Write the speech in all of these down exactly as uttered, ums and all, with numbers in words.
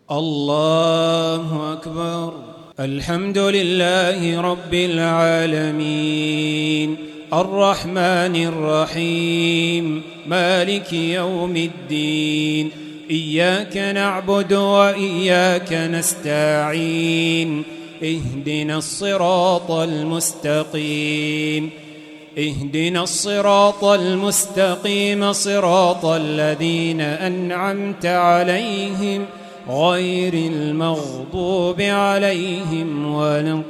الله أكبر. الحمد لله رب العالمين الرحمن الرحيم مالك يوم الدين إياك نعبد وإياك نستعين اهدنا الصراط المستقيم اهدنا الصراط المستقيم صراط الذين أنعمت عليهم غير المغضوب عليهم ولا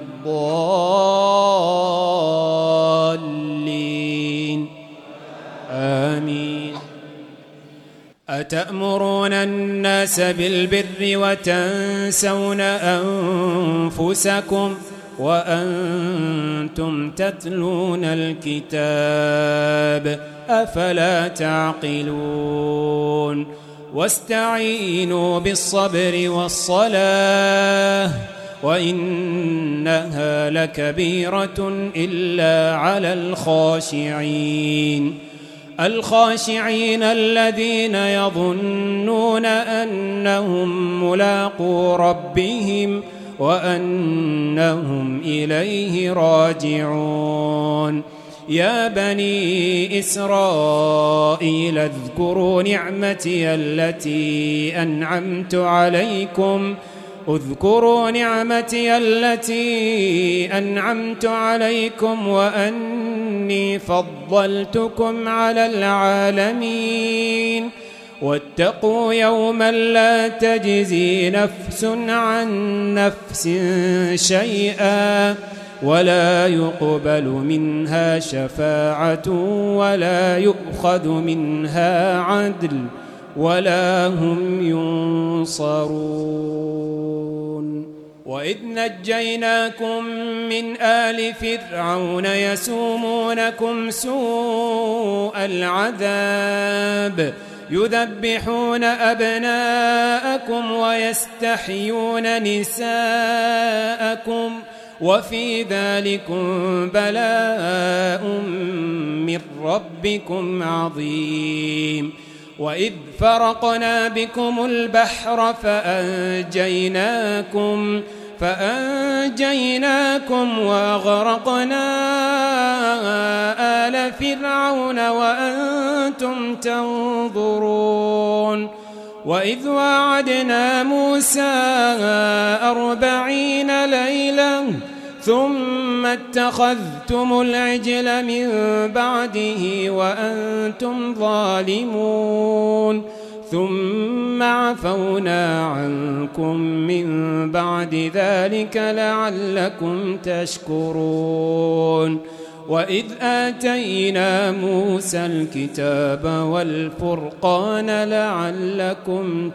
الضالين آمين. أتأمرون الناس بالبر وتنسون أنفسكم وأنتم تتلون الكتاب أفلا تعقلون واستعينوا بالصبر والصلاة وإنها لكبيرة إلا على الخاشعين الخاشعين الذين يظنون أنهم ملاقو ربهم وأنهم إليه راجعون. يا بني إسرائيل اذكروا نعمتي التي أنعمت عليكم اذكروا نعمتي التي أنعمت عليكم وأني فضلتكم على العالمين واتقوا يوما لا تجزي نفس عن نفس شيئا ولا يقبل منها شفاعة ولا يؤخذ منها عدل ولا هم ينصرون. وإذ نجيناكم من آل فرعون يسومونكم سوء العذاب يذبحون أبناءكم ويستحيون نساءكم وفي ذلكم بلاء من ربكم عظيم. وإذ فرقنا بكم البحر فأنجيناكم فأنجيناكم وأغرقنا آل فرعون وأنتم تنظرون. وإذ وعدنا موسى أربعين ليلة ثم اتخذتم العجل من بعده وأنتم ظالمون ثم عفونا عنكم من بعد ذلك لعلكم تشكرون. وإذ آتينا موسى الكتاب والفرقان لعلكم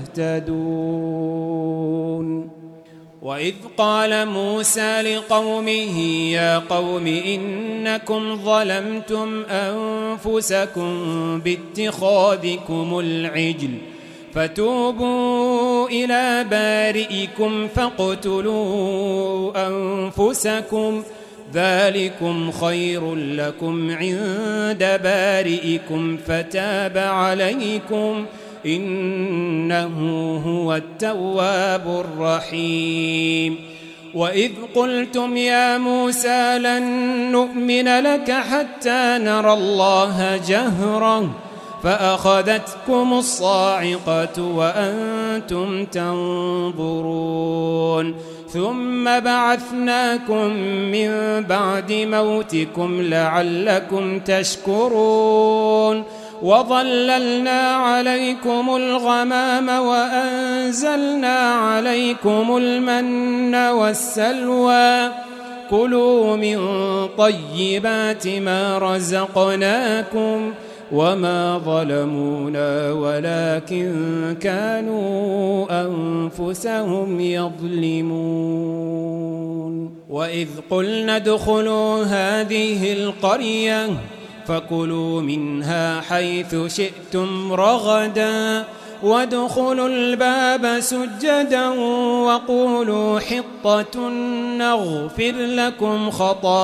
تهتدون. وإذ قال موسى لقومه يا قوم إنكم ظلمتم أنفسكم باتخاذكم العجل فتوبوا إلى بارئكم فاقتلوا أنفسكم ذلكم خير لكم عند بارئكم فتاب عليكم إنه هو التواب الرحيم. وإذ قلتم يا موسى لن نؤمن لك حتى نرى الله جهرا فأخذتكم الصاعقة وأنتم تنظرون ثم بعثناكم من بعد موتكم لعلكم تشكرون. وظللنا عليكم الغمام وأنزلنا عليكم المن والسلوى كلوا من طيبات ما رزقناكم وما ظلمونا ولكن كانوا أنفسهم يظلمون. وإذ قلنا ادخلوا هذه القرية فكلوا منها حيث شئتم رغدا وادخلوا الباب سجدا وقولوا حطة نغفر لكم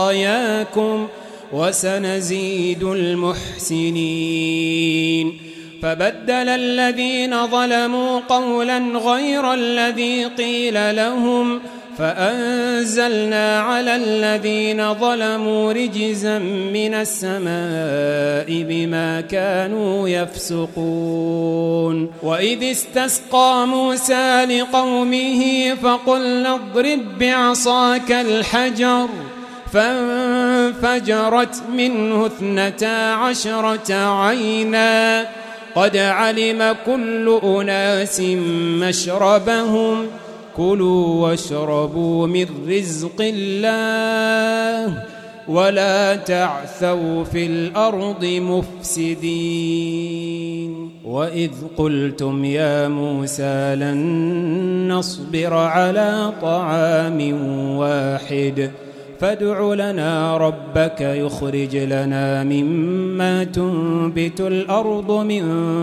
خطاياكم وسنزيد المحسنين. فبدل الذين ظلموا قولا غير الذي قيل لهم فأنزلنا على الذين ظلموا رجزا من السماء بما كانوا يفسقون. وإذ استسقى موسى لقومه فقلنا اضرب بعصاك الحجر فانفجرت منه اثنتا عشرة عينا قد علم كل أناس مشربهم كلوا واشربوا من رزق الله ولا تعثوا في الأرض مفسدين. وإذ قلتم يا موسى لن نصبر على طعام واحد فادع لنا ربك يخرج لنا مما تنبت الأرض من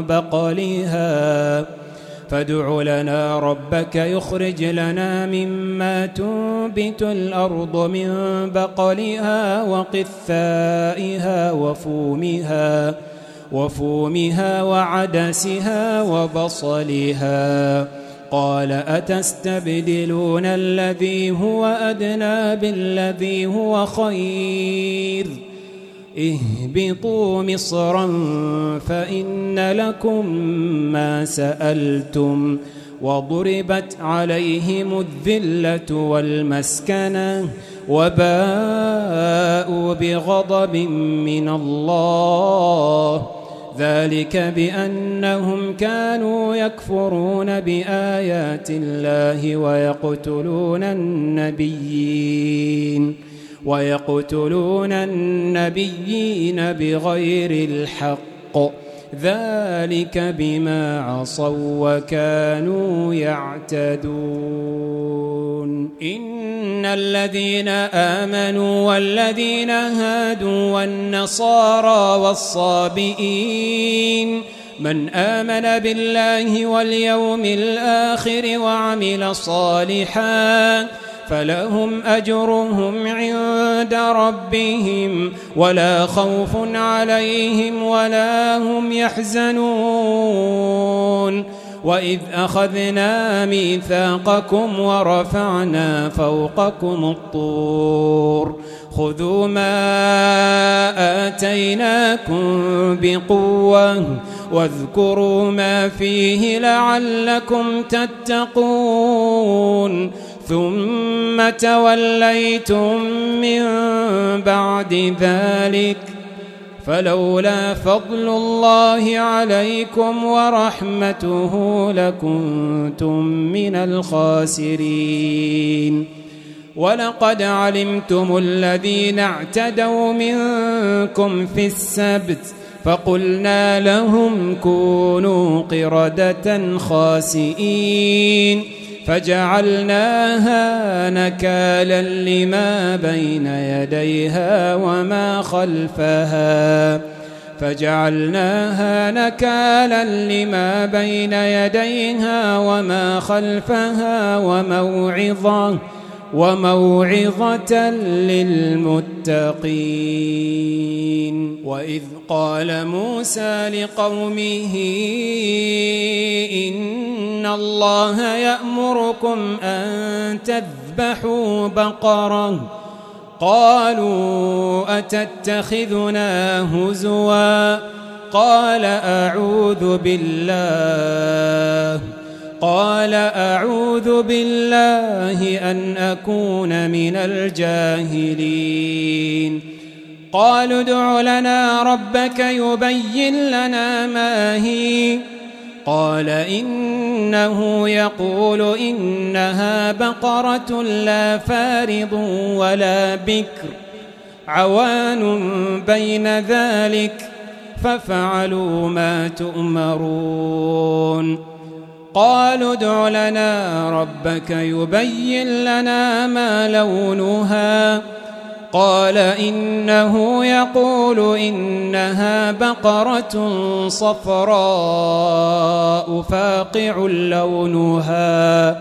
بقلها فادع لنا ربك يخرج لنا مما تنبت الأرض من بقلها وقثائها وفومها وفومها وعدسها وبصلها قال أتستبدلون الذي هو أدنى بالذي هو خير اهبطوا مصرا فإن لكم ما سألتم وضربت عليهم الذلة والمسكنة وباءوا بغضب من الله ذلك بأنهم كانوا يكفرون بآيات الله ويقتلون النبيين ويقتلون النبيين بغير الحق ذلك بما عصوا وكانوا يعتدون. إن الذين آمنوا والذين هادوا والنصارى والصابئين من آمن بالله واليوم الآخر وعمل صالحا فلهم أجرهم عند ربهم ولا خوف عليهم ولا هم يحزنون. وإذ أخذنا ميثاقكم ورفعنا فوقكم الطور خذوا ما آتيناكم بقوة واذكروا ما فيه لعلكم تتقون ثم توليتم من بعد ذلك فلولا فضل الله عليكم ورحمته لكنتم من الخاسرين. ولقد علمتم الذين اعتدوا منكم في السبت فقلنا لهم كونوا قردة خاسئين فجعلناها نكالا لما بين يديها وما خلفها فجعلناها نكالا لما بين يديها وما خلفها وموعظة وموعظة للمتقين. وإذ قال موسى لقومه إن الله يأمركم أن تذبحوا بقرة قالوا أتتخذنا هزوا قال أعوذ بالله قال أعوذ بالله أن أكون من الجاهلين. قالوا ادع لنا ربك يبين لنا ما هي قال إنه يقول إنها بقرة لا فارض ولا بكر عوان بين ذلك ففعلوا ما تؤمرون. قالوا ادع لنا ربك يبين لنا ما لونها قال إنه يقول إنها بقرة صفراء فاقع لونها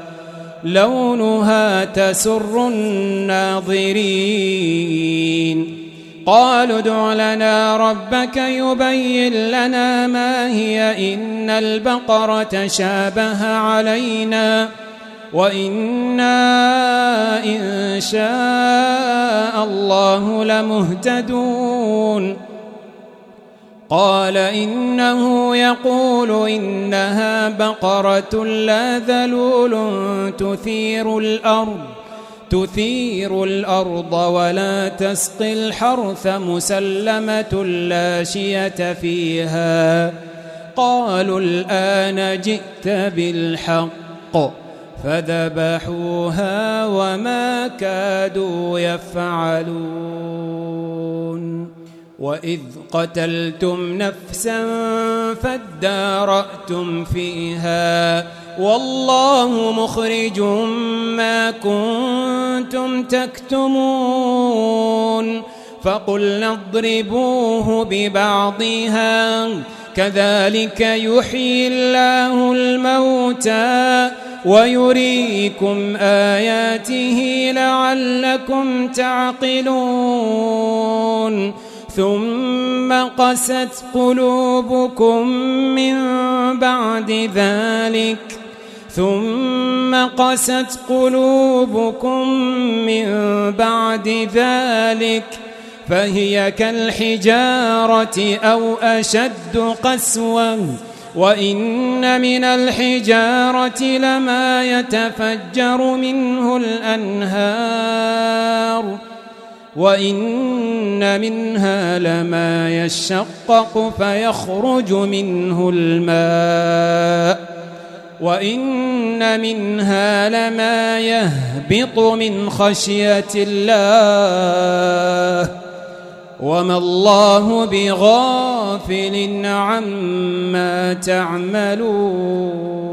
لونها تسر الناظرين قالوا ادع لنا ربك يبين لنا ما هي إن البقرة شابه علينا وإنا إن شاء الله لمهتدون. قال إنه يقول إنها بقرة لا ذلول تثير الأرض تثير الأرض ولا تسقي الحرث مسلمة لا شية فيها. قالوا الآن جئت بالحق فذبحوها وما كادوا يفعلون. وإذ قتلتم نفسا فادارأتم فيها والله مخرج ما كنتم تكتمون. فقلنا اضربوه ببعضها كذلك يحيي الله الموتى ويريكم آياته لعلكم تعقلون. ثم قست قلوبكم من بعد ذلك ثم قست قلوبكم من بعد ذلك فهي كالحجارة أو أشد قسوة وإن من الحجارة لما يتفجر منه الأنهار وإن منها لما يشقق فيخرج منه الماء وإن منها لما يهبط من خشية الله وما الله بغافل عما تعملون.